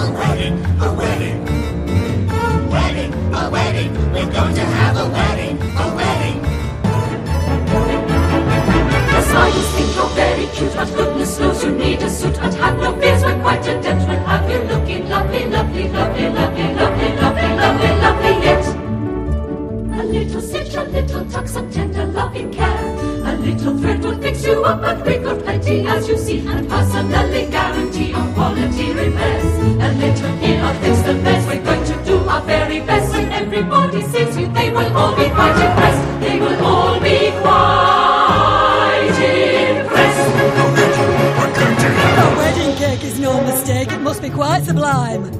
A wedding. A wedding. We're going to have a wedding. A wedding. The smiles think you're very cute, but goodness knows you need a suit. But have no fears, we're quite adept. We'll have you looking lovely, lovely, lovely, lovely, lovely, lovely, lovely, lovely yet. A little stitch, a little tuck, some tender loving care. A little thread will fix you up, but we've got plenty, as you see, and personally guarantee on quality repairs. A little here, I'll fix the best.